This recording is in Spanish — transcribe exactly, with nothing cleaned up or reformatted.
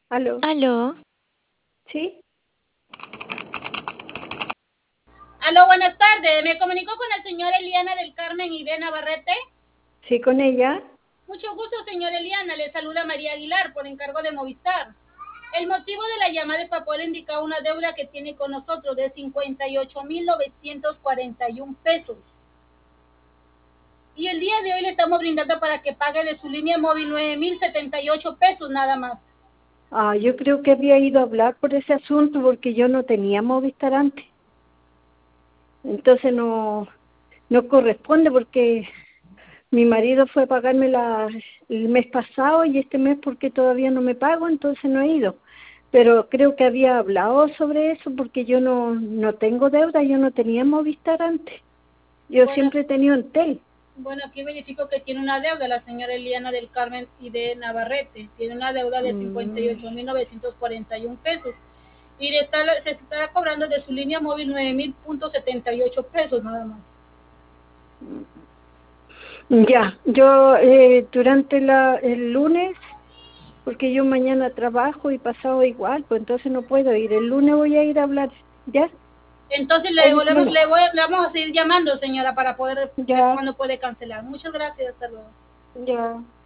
Aló, Aló, ¿sí? Aló, buenas tardes. Me comunico con la señora Eliana del Carmen y de Navarrete. ¿Sí con ella? Mucho gusto, señora Eliana. Le saluda María Aguilar por encargo de Movistar. El motivo de la llamada es para poder indicar una deuda que tiene con nosotros de cincuenta y ocho mil novecientos cuarenta y uno pesos. Y el día de hoy le estamos brindando para que pague de su línea móvil nueve mil setenta y ocho pesos nada más. Ah, yo creo que había ido a hablar por ese asunto porque yo no tenía Movistar antes. Entonces no, no corresponde porque mi marido fue a pagarme la, el mes pasado y este mes porque todavía no me pago, entonces no he ido. Pero creo que había hablado sobre eso porque yo no, no tengo deuda, yo no tenía Movistar antes. Yo Bueno, siempre he tenido Entel. Bueno, aquí verifico que tiene una deuda la señora Eliana del Carmen y de Navarrete. Tiene una deuda de cincuenta y Mm. ocho mil novecientos cuarenta y uno pesos. Y le está, se estará cobrando de su línea móvil nueve mil setenta y ocho pesos nada más. Ya, yo eh, durante la, el lunes, porque yo mañana trabajo y pasado igual, pues entonces no puedo ir. El lunes voy a ir a hablar, ¿ya? Entonces le, El volvemos, lunes, le, voy, le vamos a seguir llamando, señora, para poder ver ya, cuándo puede cancelar. Muchas gracias. Hasta luego. ya.